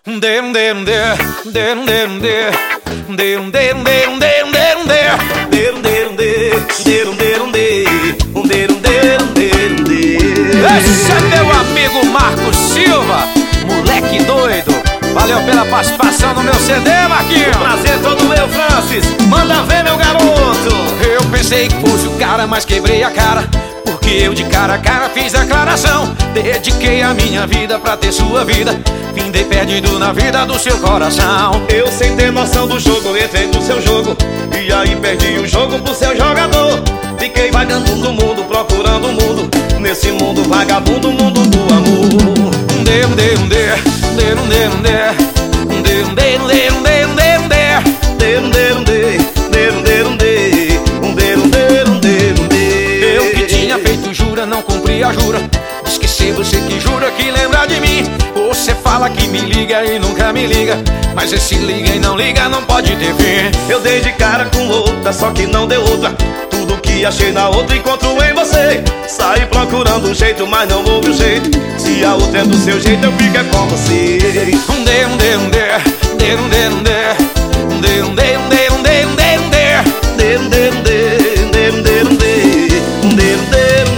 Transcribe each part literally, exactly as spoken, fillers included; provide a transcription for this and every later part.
Um de um de um de de um de um de de um de um de um de um de um de de um de um de um de um de um de um de um de. Esse é meu amigo Marcos Silva, moleque doido. Valeu pela participação no meu C D, Marquinhos. Prazer todo meu, Francis. Manda ver, meu garoto. Eu pensei que fosse o cara, mas quebrei a cara, porque eu de cara a cara fiz declaração. Dediquei a minha vida pra ter sua vida, findei perdido na vida do seu coração. Eu sem ter noção do jogo, entrei no seu jogo, e aí perdi o jogo pro seu jogador. Fiquei vagando no mundo, procurando o mundo, nesse mundo vagabundo, mundo do amor. Um de um de um de de um de um de um de um de um de um de um de um de um de um de um de um de um de um de um de um de. Eu que tinha feito jura, não cumpri a jura. Esquecer você que jura que lembra de mim. Você fala que me liga e nunca me liga, mas esse liga e não liga não pode ter fim. Eu dei de cara com outra, só que não deu outra. Tudo que achei na outra encontro em você. Saí procurando um jeito, mas não houve um jeito. Se a outra é do seu jeito, eu fico é com você. Um de um de um de de um de um de um de um de um de um de um de um de um de um de um de um de um de um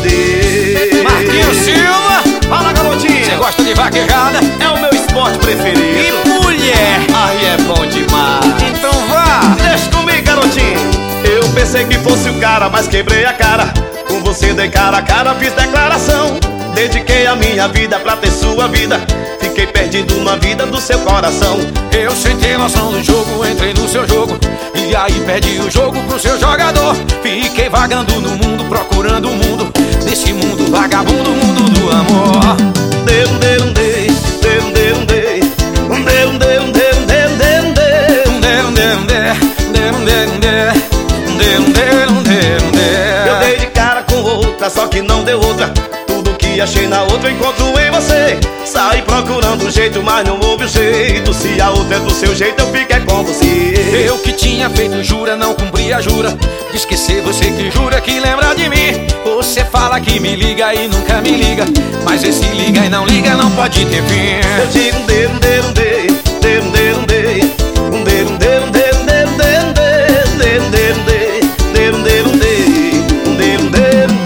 de. Marquinhos Silva, fala, garotinho. Você gosta de vaquejada? É o meu esporte preferido. E mulher? Ai, é bom demais. Então vá, deixa comigo, garotinho. Eu pensei que fosse o cara, mas quebrei a cara. Com você dei cara a cara, fiz declaração. Dediquei a minha vida pra ter sua vida, fiquei perdido na vida do seu coração. Eu sem ter noção do jogo, entrei no seu jogo, e aí perdi o jogo pro seu jogador. Fiquei vagando no mundo, procurando o mundo, nesse mundo vagabundo, mundo do amor. De um de um de, de um de um de, um de um de um de um de um de um de um de um de um de um de um de um de. Eu dei de cara com outra, só que não deu outra. Tudo que achei na outra encontro em você. Saí procurando um jeito, mas não houve um jeito. Se a outra é do seu jeito, eu fico é com você. Eu que tinha feito jura, não cumpri a jura. De esquecer você que jura que lembra de mim. Você fala que me liga e nunca me liga, mas esse liga e não liga não pode ter fim. Eu digo um de um de um de, de um de um de, um de um de um de um de um de um de um de um de um de um de um de um de um de um de um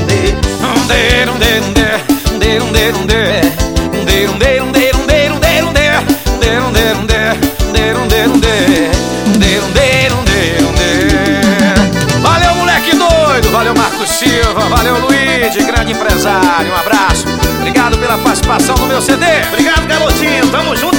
de. Valeu, moleque doido, valeu Marcos Silva, valeu Luiz, grande empresário, um abraço. Obrigado pela participação no meu C D. Obrigado, garotinho, tamo junto.